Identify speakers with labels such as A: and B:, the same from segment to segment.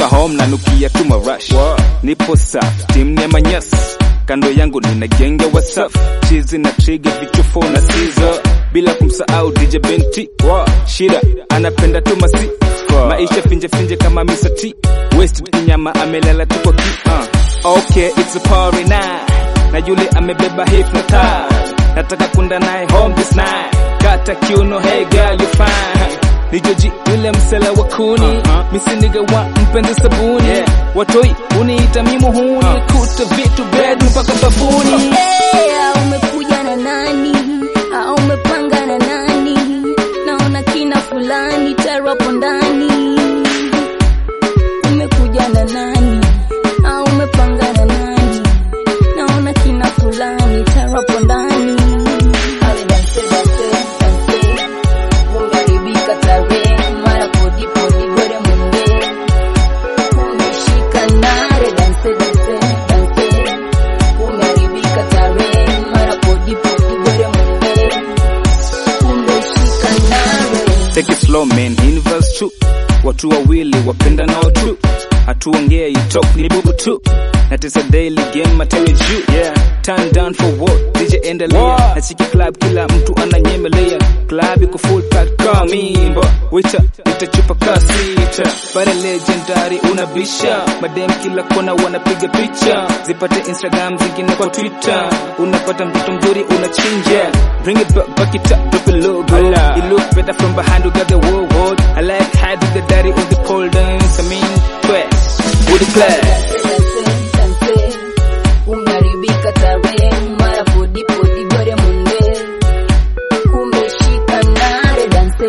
A: nikitoka home na nukia tuma rush. Nipo safi, team ni manyasi. Kando yangu nina genge WhatsApp. Chizi na trigger vichufo na sizo. Bila kumsahau DJ Benti. Shida, anapenda tu masi. Maisha finje kama Mr. T. Wasted kinyama amelala tu kwa ki. Okay, it's a party night. Na yule amebeba hip na tie. Nataka kunda nae home this night. Kata kiuno, hey girl you fine. Nijoji yule msela wa kuni. Misi nigga wa mpende sabuni. Watoi uniita mimuhuni. Kuta vitu bed mpaka bafuni.
B: Umekuja na nani? Umepanga na nani? Naona kina fulani tarapo ndani. Umekuja na nani? Umepanga na nani? Naona kina fulani tarapo ndani.
A: Take it slow man, universe true. Watu wawili wapenda nao true. Hatuongea you talk ni bubu tu. That is a daily game matewe juu. Turn down for what? DJ endelea. Nachiki club kila mtu ananyemelea. Club iko full pack kama mimba. Waiter, nitachupa kasita. Pare legendary unabisha. Madem kila kona wanapiga picha. Zipate Instagram zingine kwa Twitter. Unapata mtoto mzuri unachinja. Bring it back it up, drop it low bro. You look better from behind, you got the world. I like how do the daddy on the pole dance. I mean, twist, with the class.
B: Umaribika tarehe mara podi gore munde. Umeshika nare dance.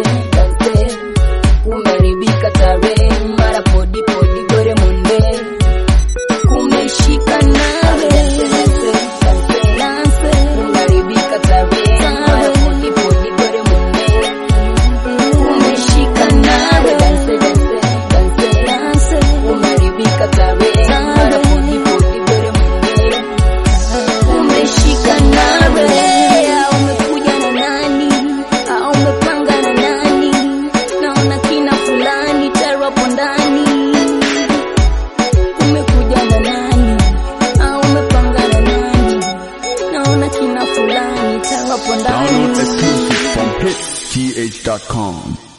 B: Umaribika tarehe mara podi gore munde. Umeshika nare dance. Umaribika tarehe mara podi gore munde. Umeshika nare dance. Umaribika tarehe mara podi gore munde. Umeshika nare. Umekuja na nani? Umepanga na nani? Naona kina fulani tarapo ndani. Umekuja na nani? Umepanga na nani? Naona kina fulani tarapo ndani.
C: Download exclusive from hitsgh.com.